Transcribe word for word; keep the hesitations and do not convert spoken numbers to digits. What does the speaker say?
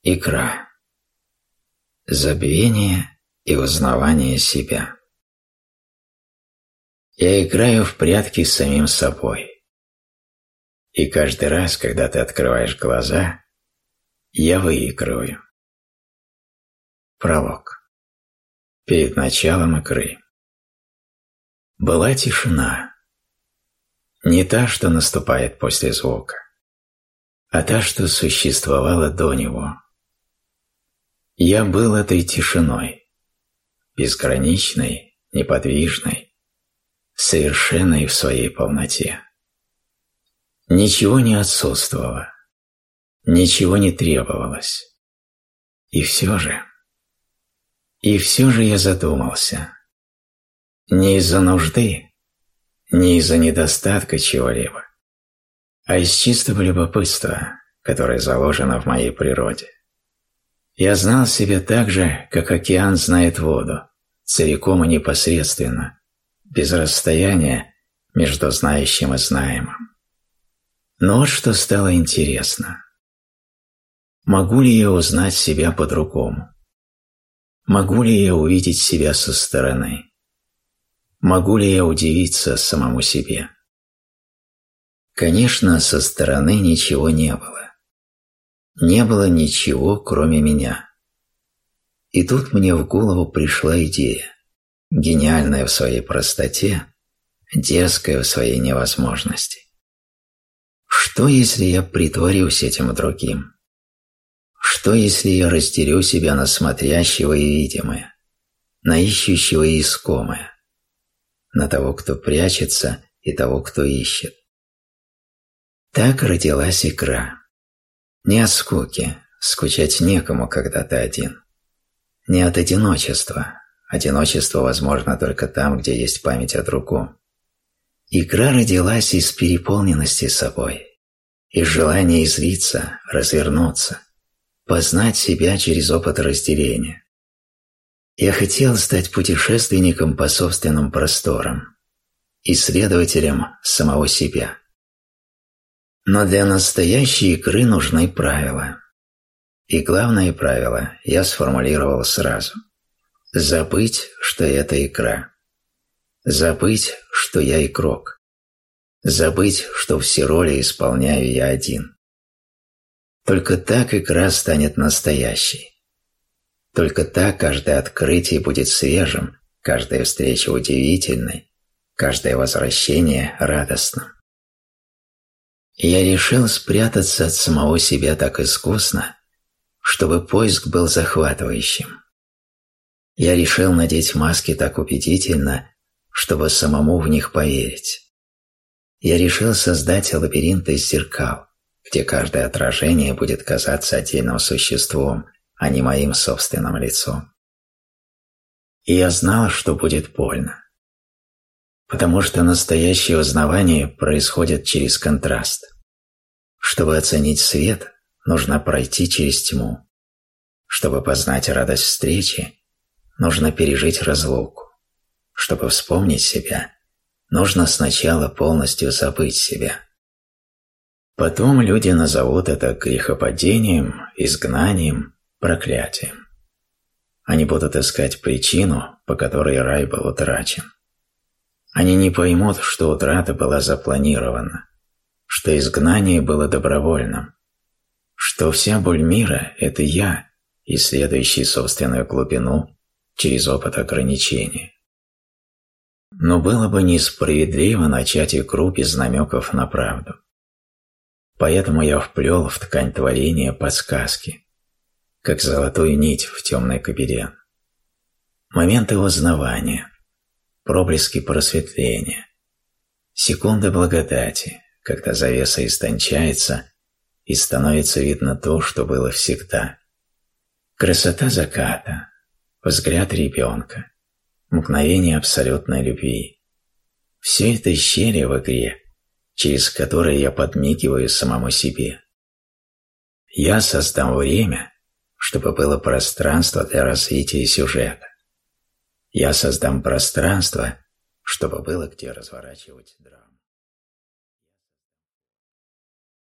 Икра. Забвение и узнавание себя. Я играю в прятки с самим собой. И каждый раз, когда ты открываешь глаза, я выигрываю. Пролог. Перед началом игры. Была тишина. Не та, что наступает после звука, а та, что существовала до него. Я был этой тишиной, безграничной, неподвижной, совершенной в своей полноте. Ничего не отсутствовало, ничего не требовалось. И все же, и все же я задумался. Не из-за нужды, не из-за недостатка чего-либо, а из чистого любопытства, которое заложено в моей природе. Я знал себя так же, как океан знает воду, целиком и непосредственно, без расстояния между знающим и знаемым. Но вот что стало интересно. Могу ли я узнать себя по-другому? Могу ли я увидеть себя со стороны? Могу ли я удивиться самому себе? Конечно, со стороны ничего не было. Не было ничего, кроме меня. И тут мне в голову пришла идея, гениальная в своей простоте, дерзкая в своей невозможности. Что, если я притворюсь этим другим? Что, если я разделю себя на смотрящего и видимое, на ищущего и искомое, на того, кто прячется, и того, кто ищет? Так родилась игра. Не от скуки, скучать некому, когда ты один. Не от одиночества, одиночество возможно только там, где есть память о другом. Игра родилась из переполненности собой, из желания излиться, развернуться, познать себя через опыт разделения. Я хотел стать путешественником по собственным просторам, исследователем самого себя. Но для настоящей игры нужны правила. И главное правило я сформулировал сразу. Забыть, что это игра. Забыть, что я игрок. Забыть, что все роли исполняю я один. Только так игра станет настоящей. Только так каждое открытие будет свежим, каждая встреча удивительной, каждое возвращение радостным. Я решил спрятаться от самого себя так искусно, чтобы поиск был захватывающим. Я решил надеть маски так убедительно, чтобы самому в них поверить. Я решил создать лабиринт из зеркал, где каждое отражение будет казаться отдельным существом, а не моим собственным лицом. И я знал, что будет больно. Потому что настоящее узнавание происходит через контраст. Чтобы оценить свет, нужно пройти через тьму. Чтобы познать радость встречи, нужно пережить разлуку. Чтобы вспомнить себя, нужно сначала полностью забыть себя. Потом люди назовут это грехопадением, изгнанием, проклятием. Они будут искать причину, по которой рай был утрачен. Они не поймут, что утрата была запланирована, что изгнание было добровольным, что вся боль мира – это я, исследующий собственную глубину через опыт ограничения. Но было бы несправедливо начать игру без намеков на правду. Поэтому я вплел в ткань творения подсказки, как золотую нить в темный кабелен. Моменты узнавания, проблески просветления, секунды благодати, когда завеса истончается и становится видно то, что было всегда. Красота заката, взгляд ребенка, мгновение абсолютной любви. Все это щели в игре, через которые я подмигиваю самому себе. Я создам время, чтобы было пространство для развития сюжета. Я создам пространство, чтобы было где разворачивать драму.